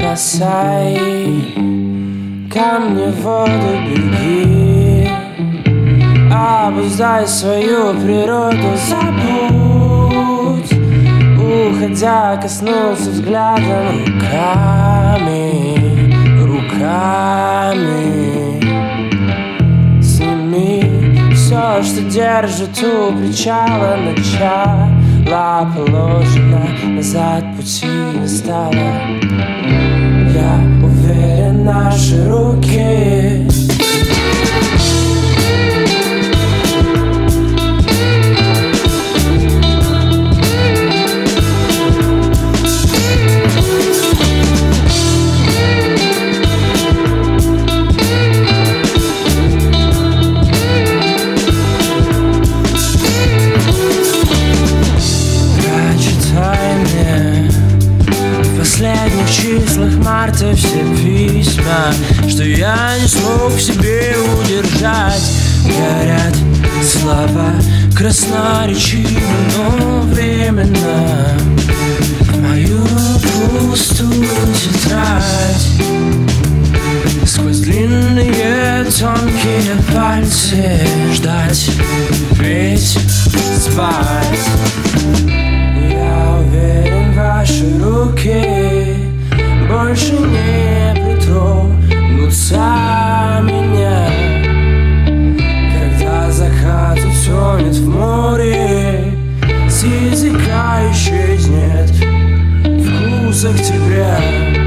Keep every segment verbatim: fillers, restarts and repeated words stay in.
бросай, камни в воду беги, обуздай свою природу, забудь, уходя, коснуться взглядом руками, руками. Сними все, что держит у причала, начало положено, назад пути не стало. Я уверен, наши руки в последних числах марта все письма, что я не смог в себе удержать. Горят слова красноречивы, но временно в мою пустую тетрадь. Сквозь длинные тонкие пальцы ждать, петь, спать. Я уверен, ваши руки больше не притронутся меня, когда закат утонет в море, с языка исчезнет вкус октября.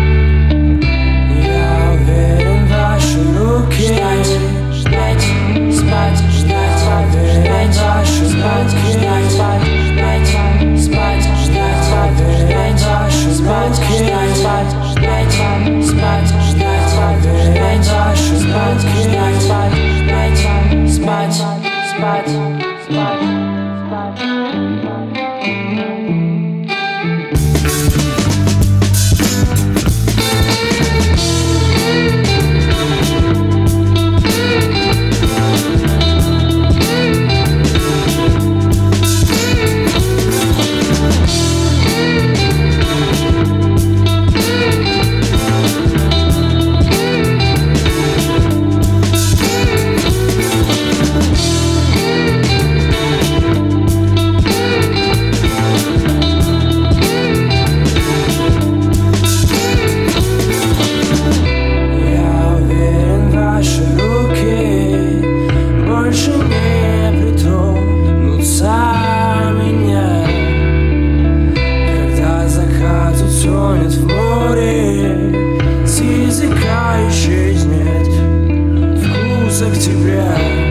Я уверен, ваши руки ждать, ждать, спать, ждать, уверен, ваши руки ждать, ждать, спать, ждать, уверен, ваши руки ждать, ждать, спать, ждать, уверен, ваши руки ждать, ждать, спать, спать, спать. Тонет в море, с языка исчезнет вкус октября.